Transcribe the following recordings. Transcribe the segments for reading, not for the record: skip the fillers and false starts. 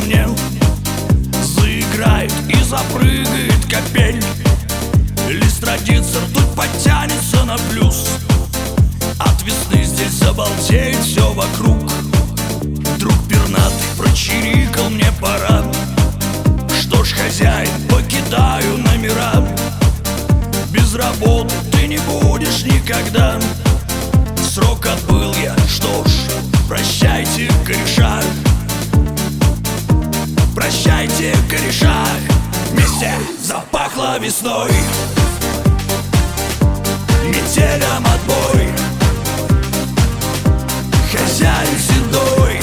волне заиграет и запрыгает капель. Лист родится, ртуть подтянется на плюс. От весны здесь забалдеет все вокруг. Друг пернатый прочирикал, мне пора. Что ж, хозяин, покидаю номера. Без работы ты не будешь никогда. Срок отбыл я, что ж, прощайте, кореша. Прощайте, кореша. Вместе запахло весной, метелям отбой. Хозяин седой,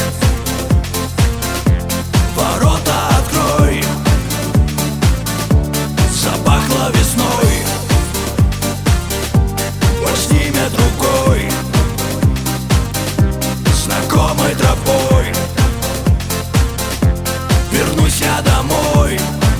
ворота открой. Запахло весной, поднимет рукой, знакомой тропой. Вернусь я домой.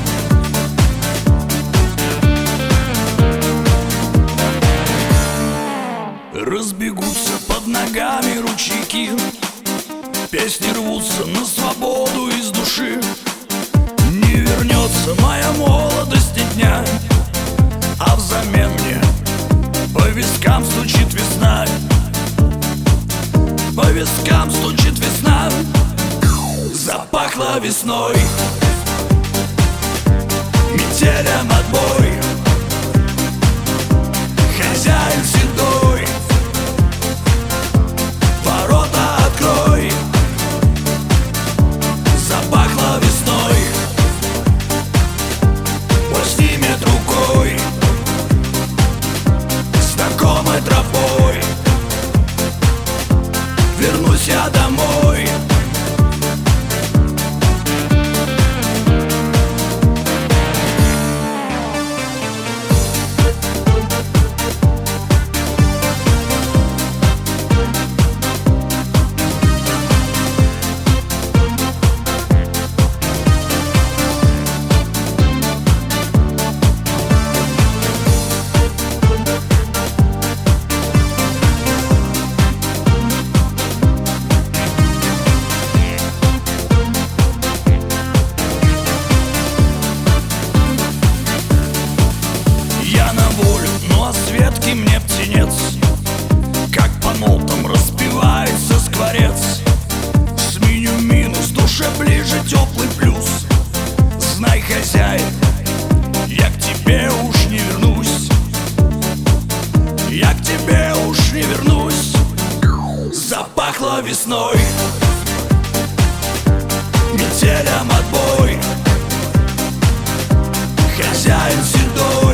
Разбегутся под ногами ручейки, песни рвутся на свободу из души. Не вернется моя молодость и дня, а взамен мне по вискам стучит весна. По вискам стучит весна. Запахло весной, метелям отбой. Хозяин седой, ворота открой. Запахло весной, поднимет рукой, знакомой тропой. Вернусь я домой. Ну а Светки мне птенец, как по нотам распевается скворец. Сменю минус, душе ближе теплый плюс. Знай, хозяин, я к тебе уж не вернусь. Я к тебе уж не вернусь. Запахло весной, метелям отбой. Хозяин седой,